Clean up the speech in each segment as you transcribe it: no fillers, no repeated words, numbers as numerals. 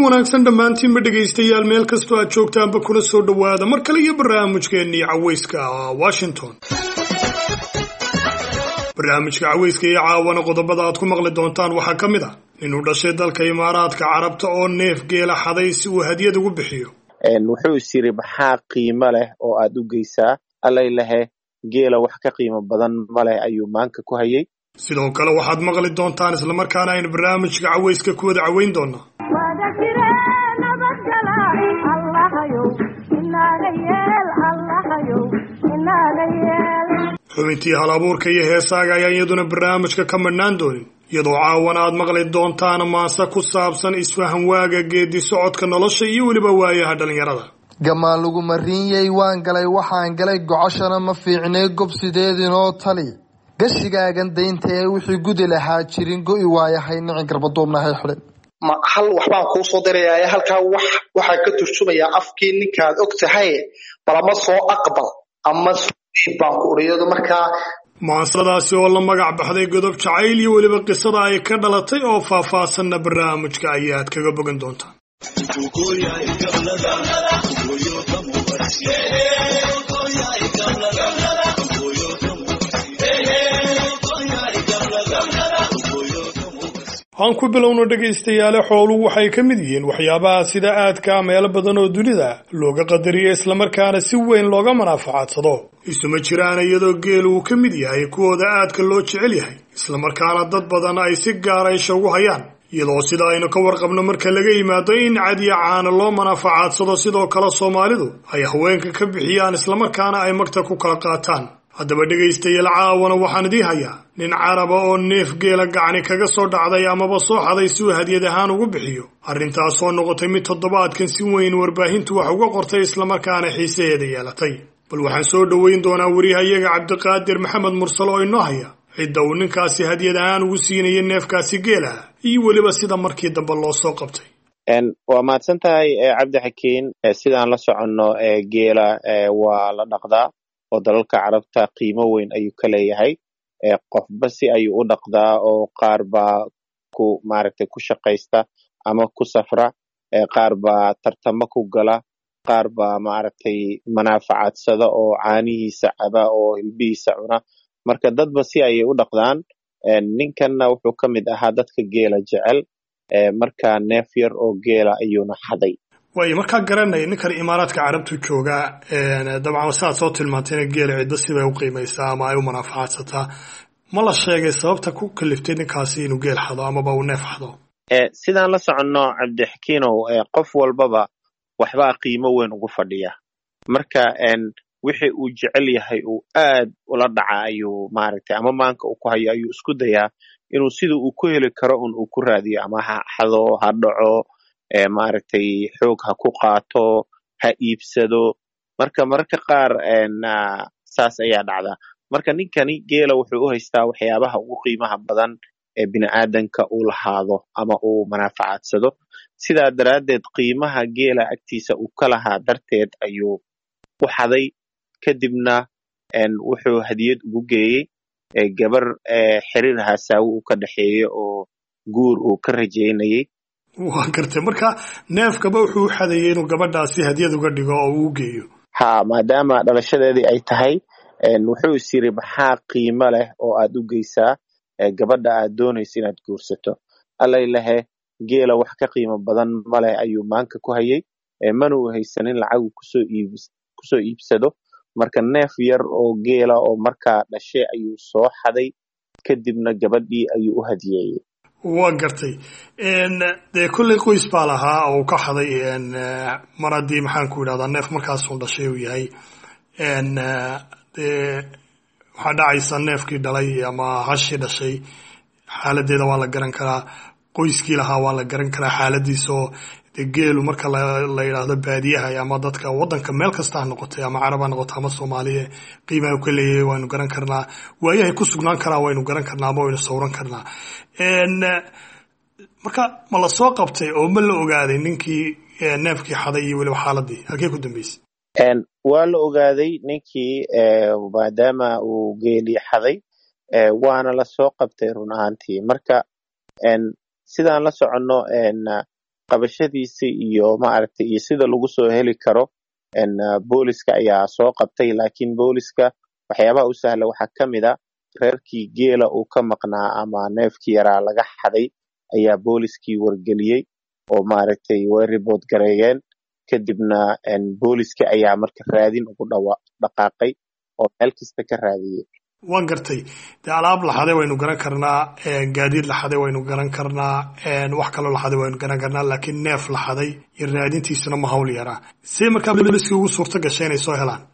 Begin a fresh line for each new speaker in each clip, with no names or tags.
wanaagsan dhammaantiin ma dhegaystayaal meel kastoo aad joogtaanba kuna soo dhowaada mar kale iyo barnaamijkeennii cawayska Washington. barnaamijka cawayska iyo caawana qodobada aad ku maqli doontaan waxaa ka mid ah inuu dhashay dalka Imaaraadka Carabta oo neef geela xaday si uu hadiyad ugu bixiyo.
wuxuu isiri maxaa qiimo leh oo aad u geysaa allaylahe geela wax ka qiimo badan ma leh ayuu maanka ku hayay.
sidoo kale waxaad maqli doontaan isla markaana aynu barnaamijka cawayska ku wada cawayn doonaa xubintii hal-abuurka iyo heesaaga ayaan iyaduna barnaamijka ka madhnaan doonin iyadoo caawana aad maqli doontaan maase ku saabsan isfahan waaga geedi socodka nolosha iyo weliba waayaha dhalinyarada.
gamaan lagu mariinyay waan galay waxaan galay gocoshana ma fiicnee gobsideedinoo tali gashigaagan daynta ee wixii gudi lahaa jirin go'i waayahay nicin garbaduubnahay xidhin
ma hal waxbaan kuu soo dirayaa halkaa waxaa ka turjumayaa afkii ninkaad og tahay balama soo aqbal ama baan ku uriyado markaa
maansadaasi oo la magac baxday godob jacayl iyo weliba qisada ay ka dhalatay oo faahfaahsanna barnaamijka ayaad kaga bogan doontaan. aan ku bilowno dhegaystayaal xooluhu waxay ka mid yihiin waxyaabaha sida aadka meelo badan oo dunida looga qadariyo isla markaana si weyn looga manaafacadsado isuma jiraan iyadoo geelu uu ka mid yahay kuwooda aadka loo jecel yahay isla markaana dad badan ay si gaar ah ugu hayaan iyadoo sida aynu ka warqabno marka laga yimaado in cad iyo caano loo manaafacadsado sidoo kale Soomaalidu ay haweenka ka bixiyaan isla markaana ay magta ku kala qaataan. haddaba dhegaystayaal caawana waxaan idii hayaa nin caraba oo neef geela gacani kaga soo dhacday amaba soo xaday si uu hadiyad ahaan ugu bixiyo arrintaas oo noqotay mid toddobaadkan si weyn warbaahintu wax uga qortay isla markaana xiisaheeda yeelatay. bal waxaan soo dhoweyn doonaa wariyahayaga Cabdiqaadir Maxamed Mursal oo inoo haya cidda uu ninkaasi hadiyad ahaan ugu siinayay neefkaasi geela iyo weliba sida markii dambe loo soo qabtay.
waa mahadsan tahay Cabdi Xakiin. sidaan la soconno geela waa la dhaqdaa oo dalalka carabta qiimo weyn ayuu ka leeyahay. qofba si ayuu u dhaqdaa oo qaar baa ku shaqaysta ama ku safra, qaar baa tartamo ku gala, qaar baa manaafacadsada oo caanihiisa caba oo hilbihiisa cuna. marka dadba si ayay u dhaqdaan. ninkanna wuxuu ka mid ahaa dadka geela jecel. marka neef yar oo geela ayuuna xaday.
waayo markaa garanaya ninkan Imaaraadka Carabtu jooga dabcan saad soo tilmaantay geela cidda sibay u qiimaysaa ama ay u manaafacaadsataa ma la sheegay sababta ku kaliftay ninkaasi inuu geel xado amaba uu neef xado?
sidaan la soconno Cabdi Xakiinow, qof walbaba waxbaa qiimo weyn ugu fadhiya. marka wixii uu jecel yahay uu aad ula dhaca ayuu ama maanka uu ku hayo ayuu isku dayaa inuu sida uu ku heli karo uu ku raadiyo, ama ha xado, ha dhaco, xoog ha ku qaato, ha iibsado. marka qaar saas ayaa dhacda. marka ninkani geela wuxuu u haystaa waxyaabaha ugu qiimaha badan ee bini'aadanka uu lahaado ama uu manaafacadsado. sidaa daraaddeed qiimaha geela agtiisa uu ka lahaa darteed ayuu u xaday. kadibna wuxuu hadiyad ugu geeyey gabar xiriir hasaawo uu ka dhaxeeyo oo guur uu ka rajaynayay.
waa gartay. marka neefkaba wuxuu u xadayay inuu gabadhaasi hadiyad uga dhigo oo uu geeyo.
maadaama dhalashadeedii ay tahay, wuxuu isiri maxaa qiimo leh oo aad u geysaa gabadha aad doonaysa inaad guursato. allaylahe geela wax ka qiimo badan ma leh ayuu maanka ku hayay. mana uu haysanin lacag kusoo iibsado. marka neef yar oo geela oo markaa dhashay ayuu soo xaday, kadibna gabadhii ayuu u hadiyeeyey.
waa gartay. dee kolley qoys baa lahaa oo uu ka xaday mar haddii maxaan ku idhahdaa neef markaasuu dhashay uu yahay. dee waxaa dhacaysa neefkii dhalay ama hashii dhashay xaaladeeda waa la garan karaa, qoyskii lahaa waa la garan karaa xaaladiisa. oo dee geelu marka la yidhaahdo baadiyaha ama dadka waddanka meel kasta ha noqotay, ama carab ha noqoto ama Soomaaliya, qiimaha uu ka leeyahay waynu garan karnaa, waayahay ku sugnaan karaa waynu garan karnaa ama waynu sawran karnaa. marka ma la soo qabtay oo ma la ogaaday ninkii neefkii xaday iyo weliba xaaladii halkee ku dambeysay?
waa la ogaaday ninkii maadaama uu geelii xaday, waana la soo qabtay run ahaantii. marka sidaan la soconno qabashadiisa iyo maaragtay iyo sida lagu soo heli karo booliska ayaa soo qabtay, laakiin booliska waxyaabaha u sahla waxaa ka mid a reerkii geela uu ka maqnaa ama neefkii yaraa laga xaday ayaa booliskii wargeliyey oo maaragtay way report gareeyeen. kadibna booliska ayaa marka raadin ugu dhaqaaqay oo meel kasta ka raadiyey.
waan gartay dee alaab laxaday waynu garan karnaa, gaadiid laxaday waynu garan karnaa, wax kaloo laxaday waynu garan karnaa, laakiin neef laxaday iyo raadintiisuna ma hawl yaraa. see markaa booliskii ugu suurto gashay inay soo helaan?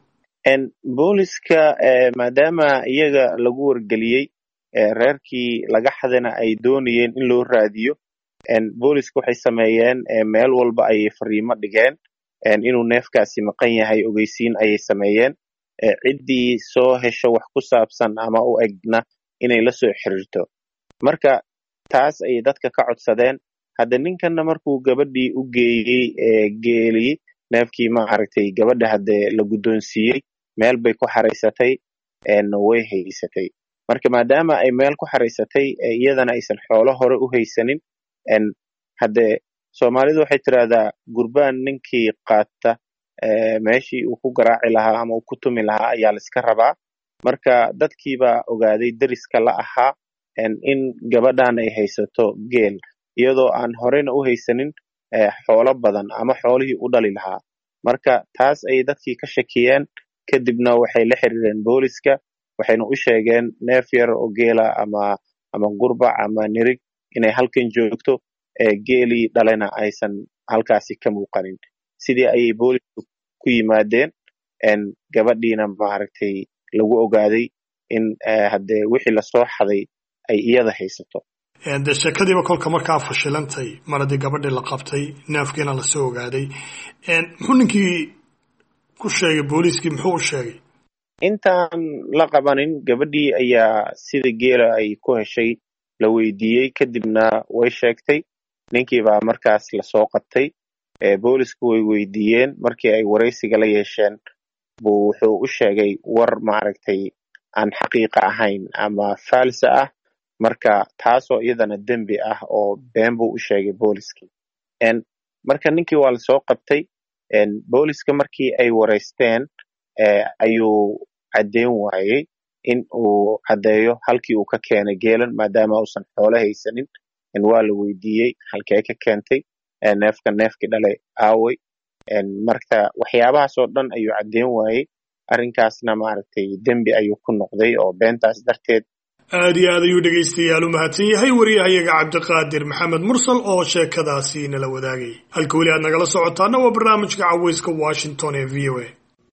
booliska maadaama iyaga lagu wargeliyey reerkii laga xadana ay doonayeen in loo raadiyo, booliska waxay sameeyeen meel walba ayay fariimo dhigeen inuu neefkaasi maqan yahay, ogeysiin ayay sameeyeen. ciddii soo hesho wax ku saabsan ama u egna inay la soo xiriirto. marka taas ayay dadka ka codsadeen. hadda ninkanna markuu gabadhii u geeyey geelii neefkii maaragtay gabadha hadde la guddoonsiiyey, meel bay ku xaraysatay, way haysatay. marka maadaama ay meel ku xaraysatay iyadana aysan xoolo hore u haysanin, hadde soomaalidu waxay tiraahdaa gurbaan ninkii qaata meeshii uu ku garaaci lahaa ama uu ku tumi lahaa ayaa la iska rabaa. marka dadkiibaa ogaaday deriska la ahaa in gabadhan ay haysato geel, iyadoo aan horena u haysanin xoolo badan ama xoolihii u dhali lahaa. marka taas ayay dadkii ka shakiyeen. kadibna waxay la xiriireen booliska, waxayna u sheegeen neef yar oo geela ama gurbac ama nirig inay halkan joogto, geelii dhalena aysan halkaasi ka muuqanin. sidii ayay boolisku ku yimaadeen, gabadhiina maaragtay lagu ogaaday in hadde wixii lasoo xaday ay iyada haysato.
dee sheekadiiba kolka markaa fashilantay, mar haddii gabadhii la qabtay, neefkiina lasoo ogaaday, muxuu ninkii ku sheegay booliskii, muxuu u sheegay?
intaan la qabanin gabadhii ayaa sida geela ay ku heshay la weydiiyey, kadibna way sheegtay. ninkiibaa markaas lasoo qabtay. boolisku way weydiiyeen. markii ay waraysiga la yeesheen buu wuxuu u sheegay war maaragtay aan xaqiiqa ahayn ama faalsa ah. marka taasoo iyadana dembi ah oo been buu u sheegay booliskii. marka ninkii waa lasoo qabtay. booliska markii ay waraysteen ayuu caddeyn waayey in uu caddeeyo halkii uu ka keenay geelan, maadaama uusan xoolo haysanin. waa la weydiiyey halkee ka keentay neefkii dhalay aaway. marka waxyaabahaasoo dhan ayuu caddeyn waayey. arrinkaasna maaragtay dembi ayuu ku noqday oo beentaas darteed.
aad iyo aad ayuu dhegaystayaal u mahadsan yahay wariyahayaga cabdiqaadir maxamed mursal oo sheekadaasi nala wadaagay. halka weli aad nagala socotaana waa barnaamijka cawayska Washington ee VOA.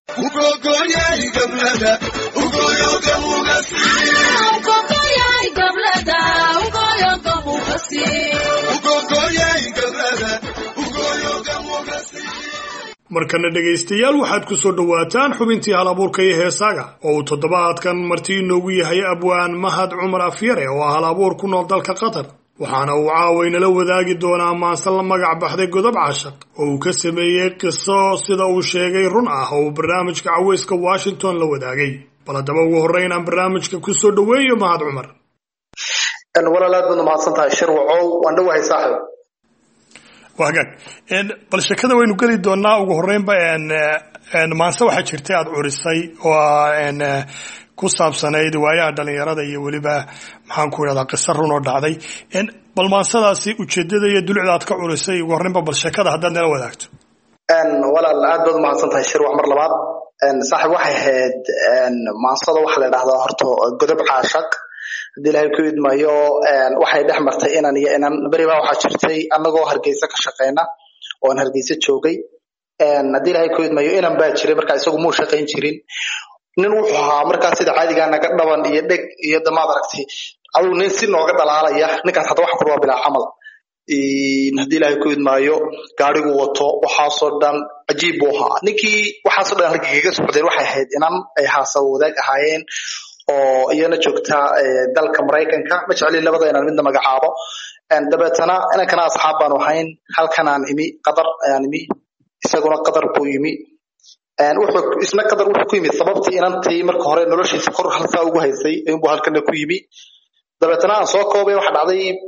markana dhegaystayaal waxaad ku soo dhawaataan xubintii halabuurka iyo heesaaga oo uu toddobaadkan marti inoogu yahay abwaan mahad cumar afyare oo ah halabuur ku nool dalka qatar. waxaana uu caawaynala wadaagi doonaa maanse la magac baxday godob caashaq oo uu ka sameeyey qiso sida uu sheegay run ah oo uu barnaamijka cawayska Washington la wadaagay. bal haddaba ugu horreyn aan barnaamijka ku soo dhaweeyo mahad cumar.
walaalaad baad mahadsantahay shirwacow, waan dhawahay saaxiib.
wagaag bal sheekada waynu geli doonaa. ugu horreynba maanse waxaa jirtay aad curisay oo ku saabsanayd waayaha dhalinyarada iyo weliba maxaan ku idhahdaa qiso run oo dhacday. bal maansadaasi ujeedada iyo dulucda aad ka curisay ugu horreynba bal sheekada haddaad nala wadaagto.
walaal aad baad mahadsantahay shirwac mar labaad. saaxiib waxay ahayd maansada waxaa la idhahdaa horta godob caashaq. haddii ilaahay ku idmayo waxay dhex martay inan iyo inan. beribaa waxaa jirtay annagoo hargeysa ka shaqeyna oo aan hargeysa joogay. haddii ilaahay ku idmayo inan baa jiray markaa isagu muu shaqayn jirin. nin wuxuu ahaa markaa sida caadigaa naga dhaban iyo dheg iyo damaad aragtay aduu nin si nooga dhalaalaya. ninkaas hadda waxa ku waa bilaa camal. haddii ilaahay ku idmaayo gaarigu wato waxaasoo dhan cajiib buu ahaa. ninkii waxaasoo dhan halkiiga socdeen waxay ahayd inan ay haasa wadaag ahaayeen oo iyana joogta dalka Mareykanka. ma jeclin labada inaan midna magacaabo. dabeetana inankana asxaab baanu ahayn. halkanaan imi qatar ayaan imi, isaguna qatar buu yimi. isna qatar wuxuu ku yimid sababtii inantii marka hore noloshiisa kor halsaa ugu haysay inbuu halkana ku yimi. dabeetana aan soo koobay waxa dhacday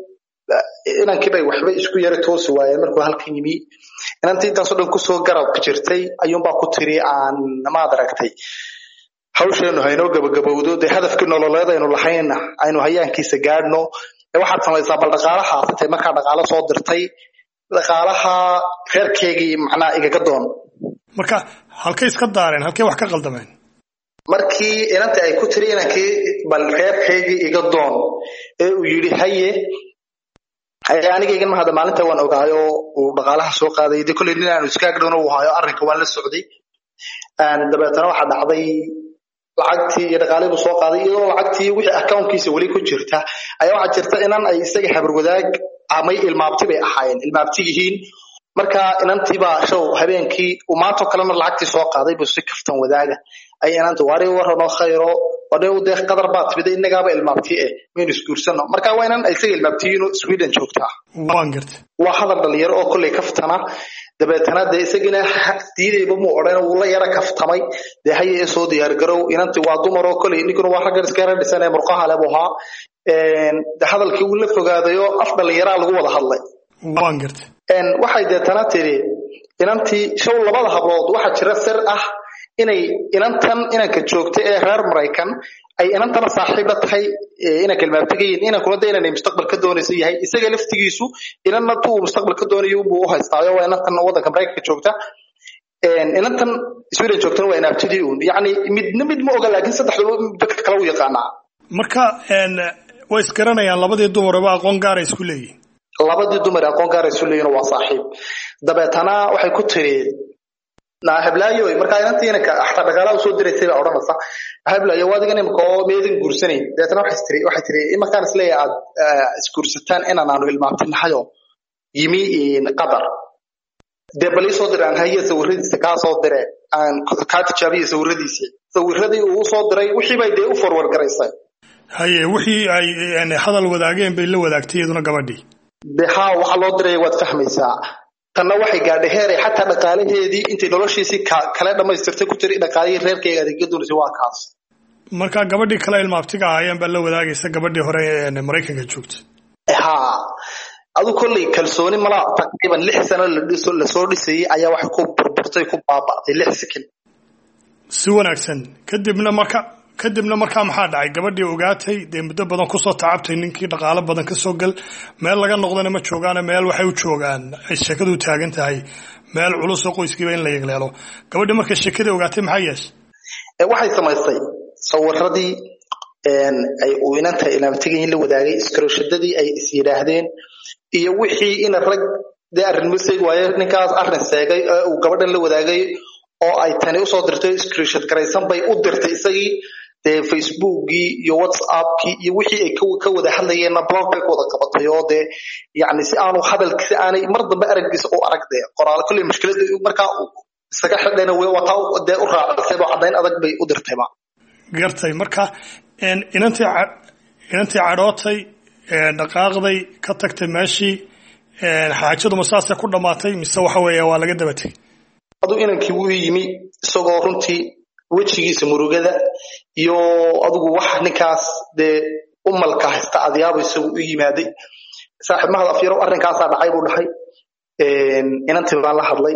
inankii bay waxba isku yara toosi waayeen markuu halkan yimi inantii intaasoo dhan kusoo garab jirtay ayuunbaa ku tiri aan maad aragtay hawsheenu haynoo gabagabowdo dee hadafkii nololeed aynu lahayna aynu hayaankiisa gaadhno waxaad samaysaa bal dhaqaalaha haatay markaa dhaqaalo soo dirtay dhaqaalaha reerkeygii macnaa igaga doon
marka halkay iska daareen halkay wax ka qaldameen
markii inantii ay ku tiri inankii bal reerkeygii iga doon ee uu yidhi haye anigaygan ma hadda maalinta waan ogaayo uu dhaqaalaha soo qaaday dee kolley nin aanu iska agdhowna uu hayo arrinka waan la socday dabeetana waxaa dhacday lacagtii iyo dhaqaalihii buu soo qaaday iyadoo lacagtii wixii accountkiisa weli ku jirta ayaa waxaa jirta inan ay isaga habarwadaag amay ilmaabti bay ahaayeen ilmaabti yihiin marka inantiibaa show habeenkii uu maantoo kalena lacagtii soo qaaday buu si kaftan wadaaga ay inanta waari waranoo khayro wadhow dee qadar baa timida innagaaba ilmaabti maynu isguursano marka waa inan isaga ilmaabtiyiino Sweden joogtaa waa hadal dhalinyaro oo kolley kaftana dabeetana dee isagina diidayba muu odhan wuu la yara kaftamay dee haye ee soo diyaargarow inantii waa dumar oo kolley ninkuna waa raggan iska yara dhisan ee murqaha leh buu ahaa hadalkii uu la fogaadayo af dhalinyaraa lagu wada hadlay waxay deetana tiri inantii show labada hablood waxaa jira sir ah inay inanka joogta ee reer Mareykan ay inantana saaxiib la tahay inanka ilmaabtigayin inankuna dee inay mustaqbal ka doonayso yahay isaga laftigiisu inanna tuu mustaqbal ka doonayo buu u haystaayo waa inantan waddanka Mareykanka joogta inantan Sweden joogtana waa inaabtidii uun yacni mid ma oga laakiin saddexdaba dadka kale u yaqaanaa
marka way isgaranayaan labadii dumarba aqoon gaar ay isku leeyihiin
labadii dumar aqoon gaar ay isku leeyihiin waa saaxiib dabeetana waxay ku tiri hablaayo marka inantii inanka xataa dhaqaalaha soo diraytay baa odhanaysa hablaayo waadigan imika oo meedin guursanayn dabeetana waxay tiri markaan isleeyahay aad isguursataan inaan aanu ilmaabtinahayo yimi qadar dee bal ii soo diraan haye sawiradiisa kaa soo dire aan kaa tijaabiya sawiradii uu soo diray wixii bay dee u forward garaysay
haye wixii ay hadal wadaageen bay la wadaagtay iyaduna gabadhii
haa waxa loo diray waad fahmaysaa tanna waxay gaadhay heer ay xataa dhaqaalaheedii intay noloshiisii kale dhammaystirtay ku tiri dhaqaalihii reerkeyga adeegga doonaysay waa kaas
marka gabadhii kale ilmaabtiga ahaayeen baa la wadaagaysa gabadhii hore ee Mareykanka joogtay
haa adu kolley kalsooni mala taqriiban 6 sano la soo dhisay ayaa wax ku burburtay ku baaba'day 6 sakin
si wanaagsan kadibna marka maxaa dhacay gabadhii ogaatay dee muddo badan ku soo tacabtay ninkii dhaqaale badan ka soo gal meel laga noqdana ma joogaan meel waxay u joogaan ay sheekadu taagan tahay meel culus oo qoyskiiba in la yegleelo gabadhii markay sheekada ogaatay maxay yeeshay
waxay samaysay sawiradii ay u inanta ilmaabtiga la wadaagay iskroshadadii ay is yiraahdeen iyo wixii in rag dee arrin masay waaye ninkaas arrin seegay uu gabadhan la wadaagay oo ay tani u soo dirtay screenshot garaysan bay u dirtay isagii dee Facebookii iyo WhatsAppkii iyo wixii ay ka wada hadlayeen blog bay wada qabatay oo dee yacni si aanu hadalkiisa aanay mar dambe araggiisa u aragday qoraal kulli mushkilada markaa isaga xidhayna way wata dee u raacisay oo cadayn adag bay u dirtayba
gartay marka inantii cadhootay dhaqaaqday ka tagtay meeshii xaajadu masaase ku dhamaatay mise waxa weeye waa laga dabatay
adu inankii wuu yimi isagoo runtii wejigiisa murugada iyo adigu wax ninkaas dee umalka haysta adyaabo isagu u yimaaday saaxiib mahad afyaro arrinkaasaa dhacay buu dhahay inantii baan la hadlay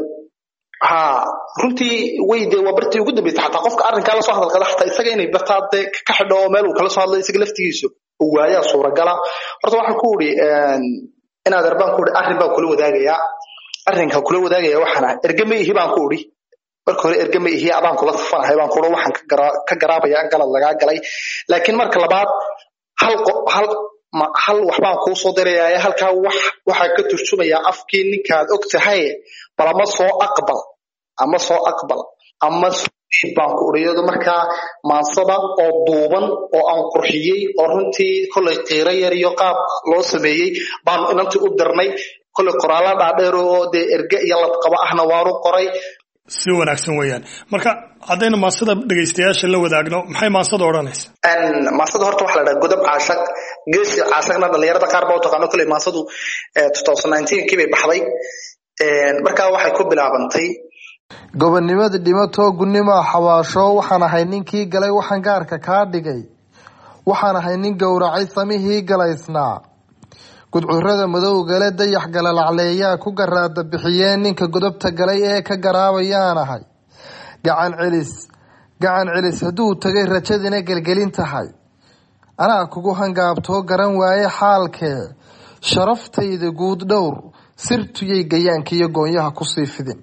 runtii way dee waa bartii ugu dambeysay xataa qofka arrinkaa lasoo hadalkada xataa isaga inay bartaa dee ka xidho oo meel uu kala soo hadlay isaga laftigiisu waayaa suuragala horta waxaan ku uri inaad arbaan ku uri arrin baan kula wadaagayaa arrinka kula wadaagaya waxaan ergama ihi baan ku uri marka hore ergama ihi abaan kula safanahay baan ku uri waxaan ka garaabaya galad lagaa galay laakiin marka labaad hal waxbaan kuu soo dirayaa halkaa waxaa ka turjumayaa afkii ninkaad og tahay bal ama soo aqbal ama baan ku uriyado markaa maansada oo duuban oo aan qurxiyey oo runtii kolley qiiro yar iyo qaab loo sameeyey baan inantii u dirnay kolley qoraalla dhaadheer oo dee erge iyo ladqaba ahna waanu qoray
si wanaagsan weeyaan marka haddaynu maansada dhegaystayaasha la wadaagno maxay maansada odhanaysa
maansada horta waxa la dhahaa godob caashaq geesi caashaqna dhalinyarada qaar baa u taqaano kolley maansadu 2019kii bay baxday markaa waxay ku bilaabantay
gobonnimada dhimatoo gunnimo xawaasho waxaan ahay ninkii galay waxaan gaarka kaa dhigay waxaan ahay nin gowracay samihii galaysnaa gudcurada madowgale dayax galalacleeyaa ku garaada bixiyeen ninka godobta galay ee ka garaabayaanahay gacan celis hadduu tagay rajadina gelgelin tahay anaa kugu hangaabtoo garan waaye xaalkee sharaftayda guud dhowr sirtuyay gayaankiiyo goonyaha kusii fidin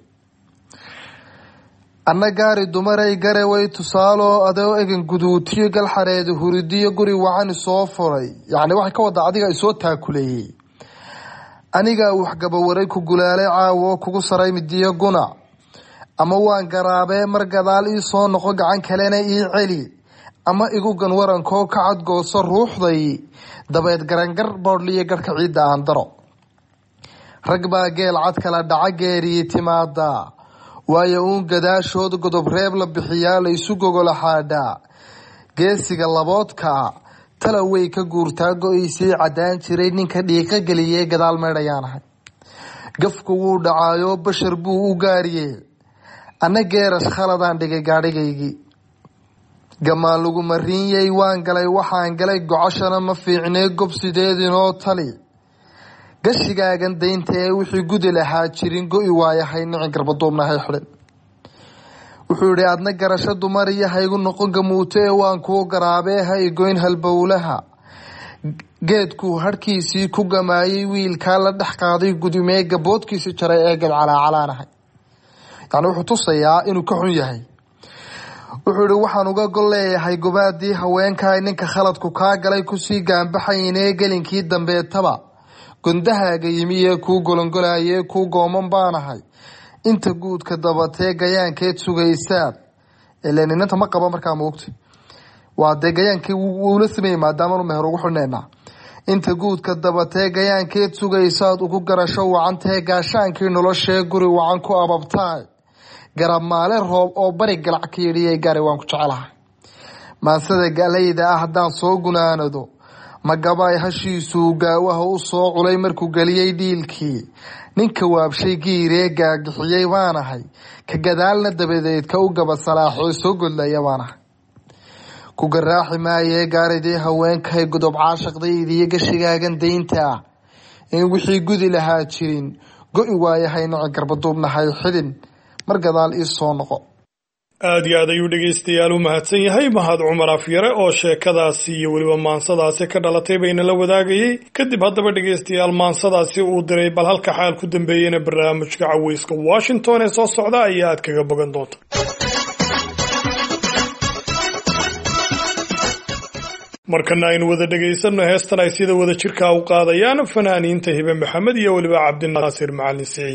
anna gaari dumaray garaway tusaaloo adoo egan guduutiyo galxareeda huridiyo guri wacan isoo furay yacni waxay ka wada adiga isoo taakuleeyey anigaa waxgabawaray ku gulaalay caawo kugu saray midiyo gunac ama waan garaabee mar gadaal ii soo noqo gacan kalena ii celi ama igu gan warankoo ka cadgooso ruuxday dabeed garangar boodhliyo garhka ciidda aan daro rag baa geel cad kala dhaca geeriyi timaadaa waayo uun gadaashood godob reeb la bixiyaa la isu gogola xaadhaa geesiga laboodkaa tala way ka guurtaa go-aysii caddaan jiray ninka dhiiqa geliyee gadaal meedhayaanahay gafku wuu dhacaayo bashar buu u gaariyey anna geerash khaladaan dhigay gaadhigaygii gamaan lagu mariinyay waan galay waxaan galay gocoshana ma fiicnee gobsideedinoo tali gashigaagan daynta ee wixii gudi lahaa jirin go-i waayahay nicin garbaduubnahay xidhin wuxuu yidhi adna garasho dumar iyo haygu noqon gamuuto ee waan kuu garaabee ha igoyn halbowlaha geedkuu harhkiisii ku gamaayay wiilkaa la dhex qaaday gudumee gaboodkiisi jaray ee gadcalaacalaanahay yacni wuxuu tusayaa inuu ka xun yahay wuxuu yidhi waxaan uga gol leeyahay gobaadii haweenkaay ninka khaladku kaa galay kusii gaanbaxaynee gelinkii dambeetaba gondahaaga yimi ee kuu golongolayee kuu gooman baanahay inta guudka dabatee gayaankeed sugaysaad ileen inanta ma qaba markaa moogta waa dee gayaankii wuula sameeyey maadaamanu meher ugu xidhnaynaa inta guudka dabatee gayaankeed sugaysaad ugu garasho wacantee gaashaankii noloshee guri wacan ku ababtaay garab maale roob oo bari galac ka yidhiyay gaari waan ku jecelahay maasada galayda ah haddaan soo gunaanado magabaay hashiisuu gaawaha u soo culay markuu geliyey dhiilkii ninka waabshay giiree gaagixiyey baanahay ka gadaalna dabadeed ka u gaba salaaxoo soo godlaya baanahay ku garaaxi maayee gaaridii haweenkahay godob caashaqdaydiiyo gashigaagan daynta ah in wixii gudi lahaa jirin go-i waayahay nicin garbaduubnahay xidhin mar gadaal ii soo noqo
aad iyo aad ayuu dhegaystayaal u mahadsan yahay mahad cumar afyare oo sheekadaasi iyo weliba maansadaasi ka dhalatay bayna la wadaagayay kadib haddaba dhegaystayaal maansadaasi uu diray bal halka xaal ku dambeeyeyna barnaamijka caweyska washington ee soo socda ayaa aad kaga bogan doonta markana aynu wada dhegaysanno heestan ay sida wada jirkaa u qaadayaan fanaaniinta hibe maxamed iyo weliba cabdinaasir macalin siciid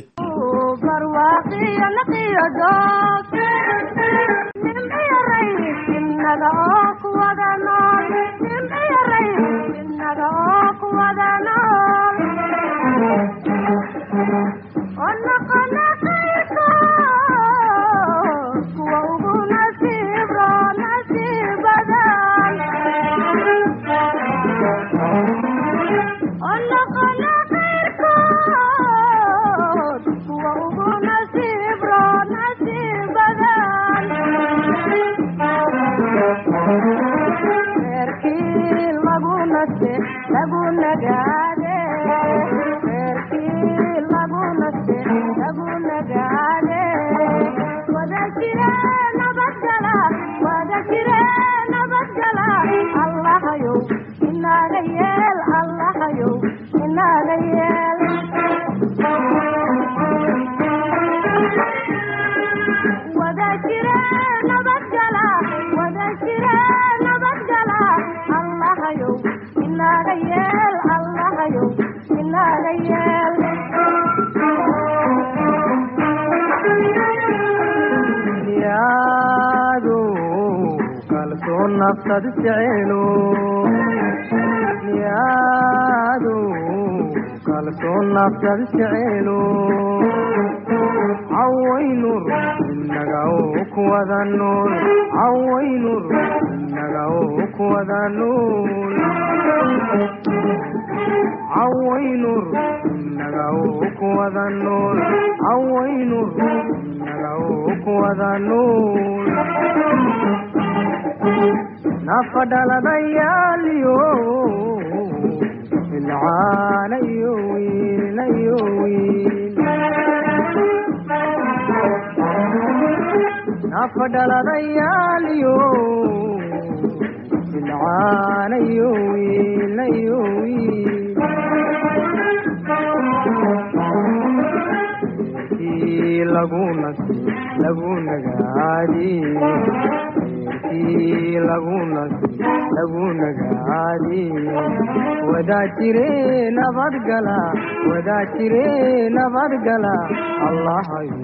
نفسد تعيلو يادو كالسون نفسد تعيلو عوي نور نغاوك وذا النور عوي نور نغاوك وذا النور عوي نور نغاوك وذا النور عوي نور نغاوك وذا النور نفدل ضياليو العالي afdhaladayaaliyo bilcaanayo wiilayo lagu nagaadi lagu nagaadi wadaajire nabadgala allahayo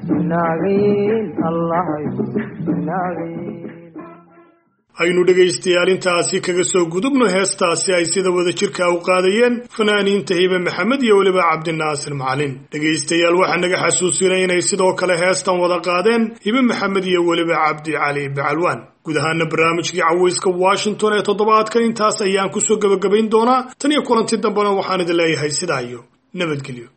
naageen
aynu dhegaystayaal intaasi kaga soo gudubno heestaasi ay sida wada jirka u qaadayeen fanaaniinta hibe maxamed iyo weliba cabdinaasir macalin dhegaystayaal waxaa naga xasuusinay inay sidoo kale heestan wada qaadeen hibe maxamed iyo weliba cabdi cali bacalwaan guud ahaana barnaamijkii cawayska washington ee toddobaadkan intaas ayaan kusoo gebagabayn doonaa tan iyo kulanti dambena waxaan idin leeyahay sidaa iyo nabadgelyo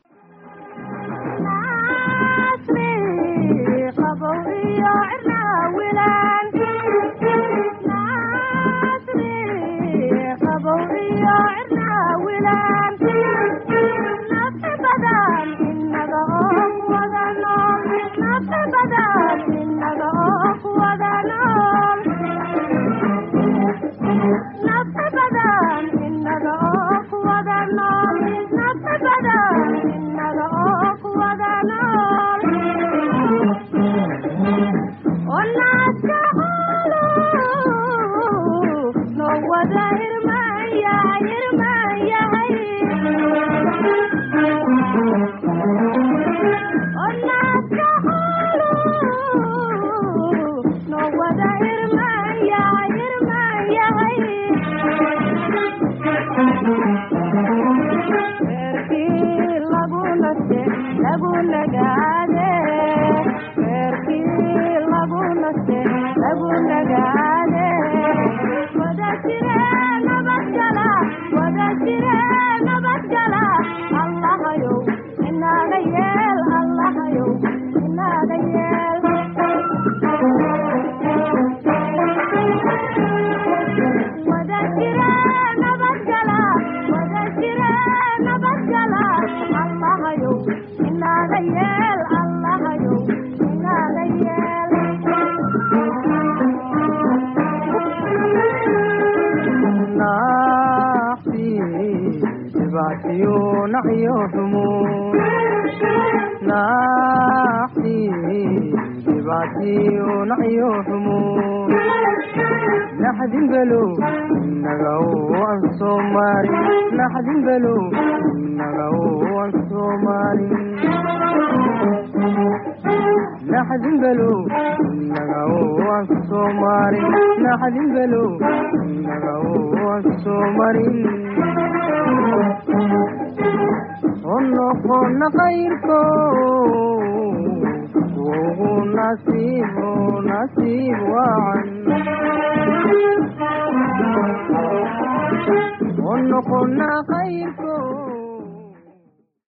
نصيب وعن ونقلنا خيركم